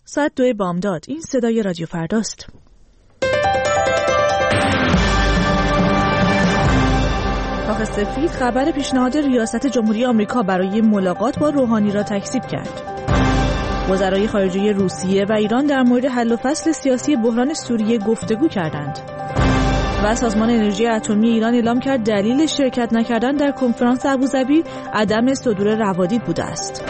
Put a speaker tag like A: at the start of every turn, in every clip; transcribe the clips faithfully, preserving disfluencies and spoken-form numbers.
A: ساعت دو بامداد. این صدای رادیو فرداست. کاخ سفید خبر پیشنهاد ریاست جمهوری آمریکا برای ملاقات با روحانی را تکذیب کرد. وزرای خارجه روسیه و ایران در مورد حل و فصل سیاسی بحران سوریه گفتگو کردند. و سازمان انرژی اتمی ایران اعلام کرد دلیل شرکت نکردن در کنفرانس ابوظبی عدم صدور روادید بوده است.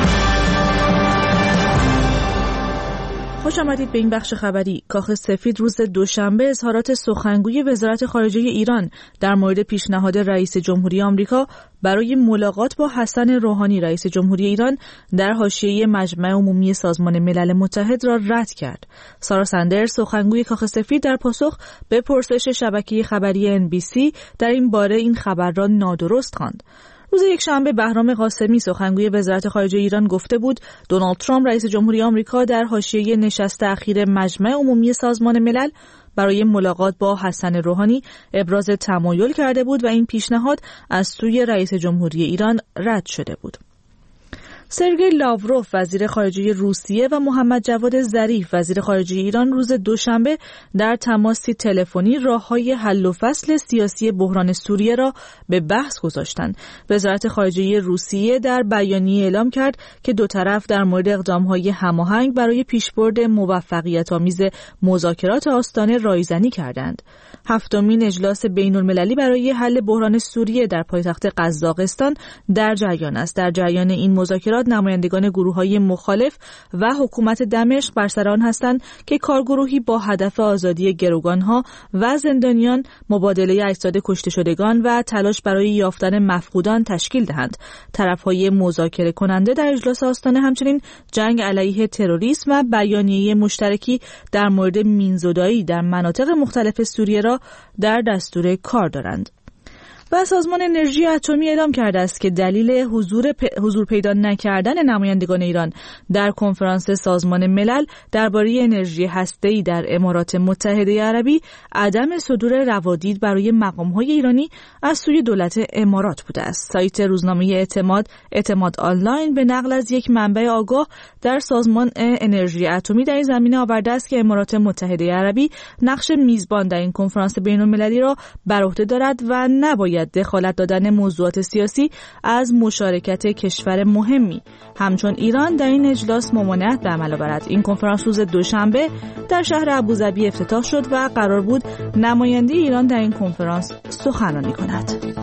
A: خوش آمدید به این بخش خبری. کاخ سفید روز دوشنبه اظهارات سخنگوی وزارت خارجه ایران در مورد پیشنهاد رئیس جمهوری آمریکا برای ملاقات با حسن روحانی رئیس جمهوری ایران در حاشیه مجمع عمومی سازمان ملل متحد را رد کرد. سارا سندرز سخنگوی کاخ سفید در پاسخ به پرسش شبکه خبری ان بی سی در این باره این خبر را نادرست خواند. روز یکشنبه بهرام قاسمی سخنگوی وزارت خارجه ایران گفته بود دونالد ترامپ رئیس جمهوری آمریکا در حاشیه نشست اخیر مجمع عمومی سازمان ملل برای ملاقات با حسن روحانی ابراز تمایل کرده بود و این پیشنهاد از سوی رئیس جمهوری ایران رد شده بود. سرگئی لاوروف وزیر خارجه روسیه و محمد جواد ظریف وزیر خارجه ایران روز دوشنبه در تماسی تلفنی راه‌های حل و فصل سیاسی بحران سوریه را به بحث گذاشتند. وزارت خارجه روسیه در بیانیه اعلام کرد که دو طرف در مورد اقدام‌های هماهنگ برای پیشبرد موفقیت‌آمیز مذاکرات آستانه رایزنی کردند. هفتمین اجلاس بین‌المللی برای حل بحران سوریه در پایتخت قزاقستان در جریان است. در جریان این مذاکرات نمایندگان گروه‌های مخالف و حکومت دمشق بر سر آن هستند که کارگروهی با هدف آزادی گروگان‌ها و زندانیان، مبادله اجساد کشته شدگان و تلاش برای یافتن مفقودان تشکیل دهند. طرف‌های مذاکره کننده در اجلاس آستانه همچنین جنگ علیه تروریسم و بیانیه مشترکی در مورد مینزدایی در مناطق مختلف سوریه را در دستور کار دارند. و سازمان انرژی اتمی اعلام کرده است که دلیل حضور پ... حضور پیدا نکردن نمایندگان ایران در کنفرانس سازمان ملل درباره انرژی هسته‌ای در امارات متحده عربی عدم صدور روادید برای مقام‌های ایرانی از سوی دولت امارات بوده است. سایت روزنامه اعتماد اعتماد آنلاین به نقل از یک منبع آگاه در سازمان انرژی اتمی در این زمینه آورده است که امارات متحده عربی نقش میزبان در این کنفرانس بین‌المللی را بر عهده دارد و نباید دخالت دادن موضوعات سیاسی از مشارکت کشور مهمی همچون ایران در این اجلاس ممانعت به عمل آورد. این کنفرانس روز دوشنبه در شهر ابوظبی افتتاح شد و قرار بود نماینده ایران در این کنفرانس سخنرانی کند.